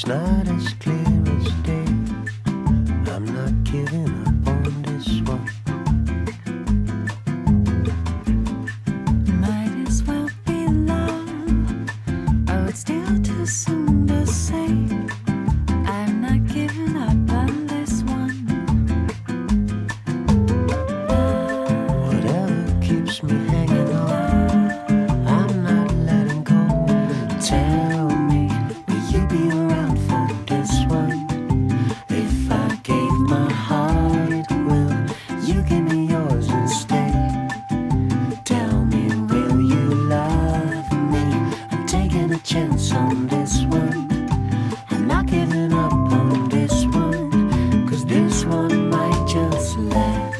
not as clear as day. I'm not giving up on this one. Might as well be love. Oh, it's still too soon to say. I'm not giving up on this one. Whatever keeps me hanging on, I'm not letting go. Tell me, will you be around for this one? If I gave my heart, will you give me yours instead? Tell me, will you love me? I'm taking a chance on this one. I'm not giving up on this one, 'cause this one might just last.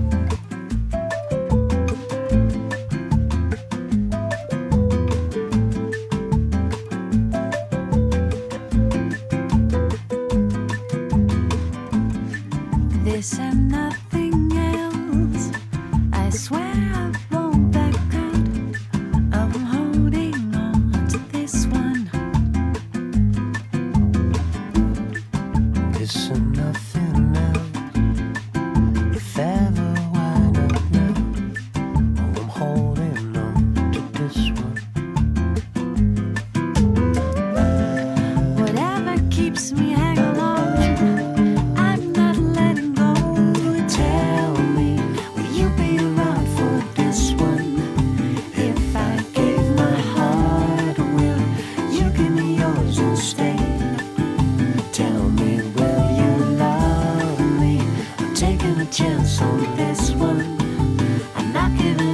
This and nothing else. I swear I won't back out. Oh, I'm holding on to this one. This and nothing else. If ever, why not now? Oh, I'm holding on to this one. Whatever keeps me hanging on, I'm not letting go. Tell me, will you be around for this one? If I gave my heart, will you give me yours instead? Tell me, will you love me? I'm taking a chance on this one. I'm not giving